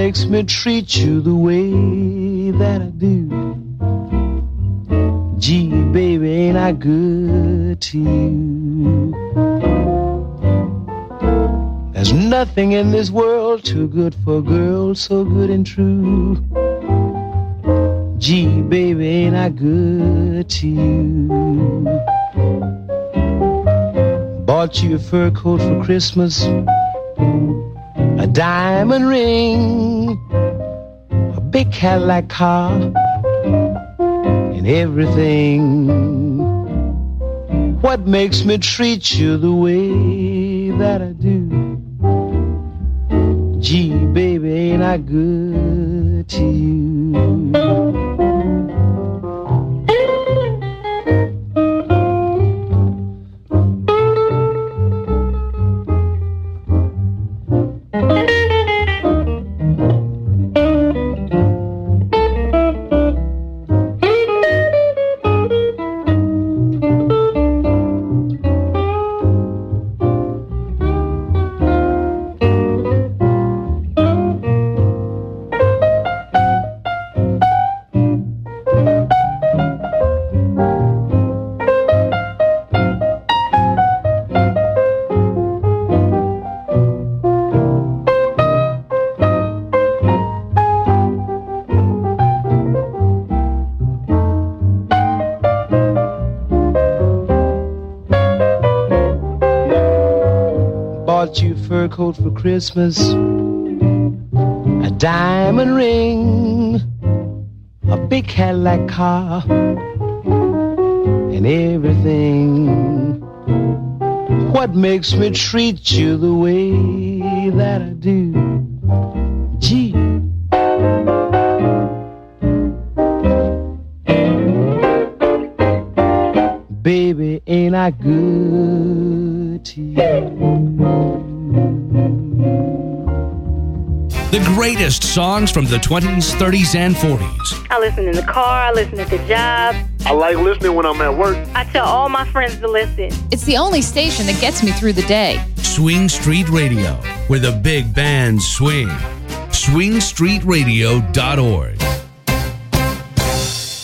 makes me treat you the way that I do? Gee, baby, ain't I good to you? There's nothing in this world too good for a girl so good and true. Gee, baby, ain't I good to you? Bought you a fur coat for Christmas, a diamond ring, a big Cadillac car, and everything. What makes me treat you the way that I do? Gee, baby, ain't I good to you? Coat for Christmas, a diamond ring, a big Cadillac car, and everything. What makes me treat you the way that I do? Gee. Baby, ain't I good to you? The greatest songs from the 20s, 30s, and 40s. I listen in the car. I listen at the job. I like listening when I'm at work. I tell all my friends to listen. It's the only station that gets me through the day. Swing Street Radio, where the big bands swing. SwingStreetRadio.org.